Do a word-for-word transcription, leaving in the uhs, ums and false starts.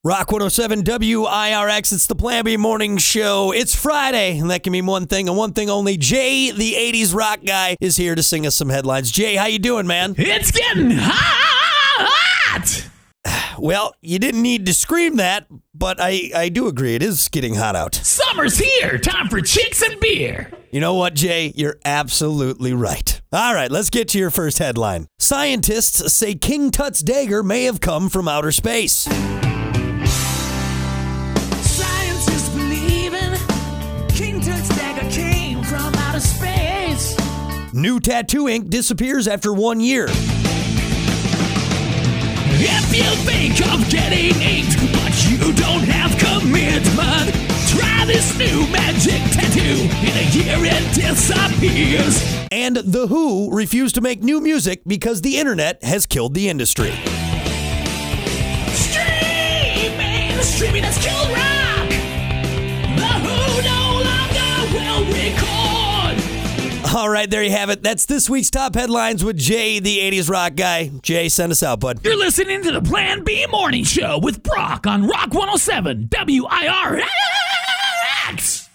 Rock one oh seven W I R X, it's the Plan B Morning Show. It's Friday, and that can mean one thing and one thing only. Jay, the eighties rock guy, is here to sing us some headlines. Jay, how you doing, man? It's getting hot! Well, you didn't need to scream that, but I, I do agree. It is getting hot out. Summer's here! Time for chicks and beer! You know what, Jay? You're absolutely right. All right, let's get to your first headline. Scientists say King Tut's dagger may have come from outer space. New tattoo ink disappears after one year. If you think of getting inked, but you don't have commitment, try this new magic tattoo. In a year it disappears. And The Who refused to make new music because the internet has killed the industry. Streaming, streaming has killed rock. The Who no longer will record. All right, there you have it. That's this week's top headlines with Jay, the eighties rock guy. Jay, send us out, bud. You're listening to the Plan B Morning Show with Brock on Rock one oh seven W I R X.